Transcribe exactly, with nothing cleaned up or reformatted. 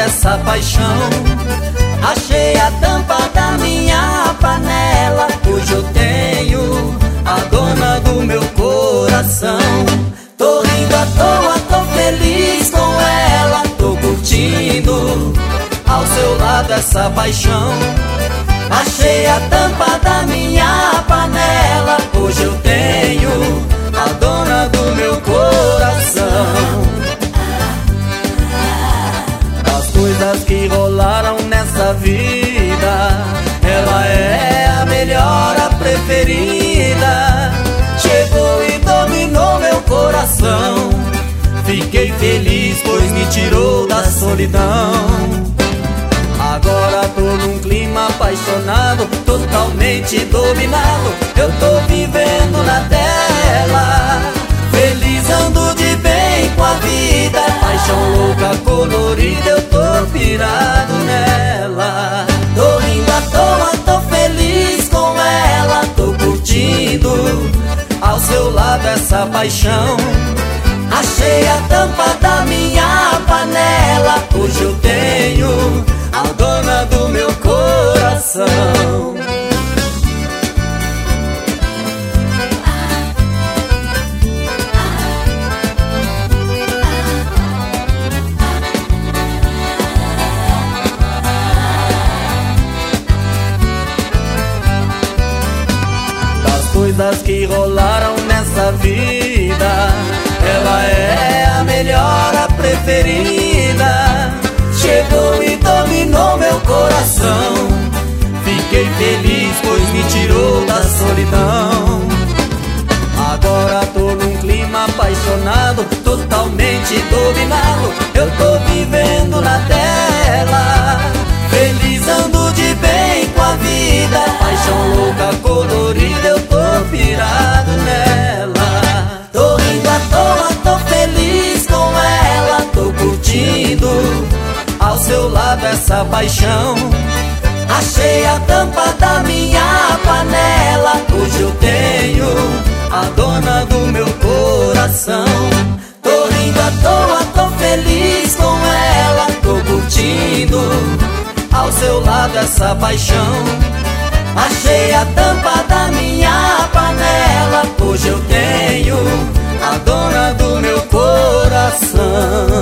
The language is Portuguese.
dessa paixão. Achei a tampa da minha panela, hoje eu tenho a dona do meu coração. Tô rindo à toa, tô feliz com ela, tô curtindo ao seu lado essa paixão. Achei a tampa da minha panela, hoje eu tenho a dona do meu coração. Das coisas que rolaram nessa vida, ela é a melhor, a preferida. Chegou e dominou meu coração. Fiquei feliz, pois me tirou da solidão. Agora tô num clima apaixonado, totalmente dominado. Eu tô vivendo na tela, feliz, ando de bem com a vida. Paixão louca, colorida, eu tô pirado nela. Tô rindo à toa, tô feliz com ela, tô curtindo ao seu lado essa paixão. Achei a tampa da minha panela, hoje eu tenho a dona do meu coração. Das coisas que rolaram nessa vida, ela é a melhor, a preferida. Chegou e dominou meu coração. Fiquei feliz, pois me tirou da solidão. Agora tô num clima apaixonado, totalmente dominado. Eu tô vivendo na tela, feliz, ando de bem com a vida. Paixão louca, colorida, eu tô pirado nela. Tô rindo à toa, tô feliz com ela, tô curtindo ao seu lado essa paixão. Achei a tampa da minha panela, hoje eu tenho a dona do meu coração. Tô rindo à toa, tô feliz com ela, tô curtindo ao seu lado essa paixão. Achei a tampa da minha panela, hoje eu tenho a dona do meu coração.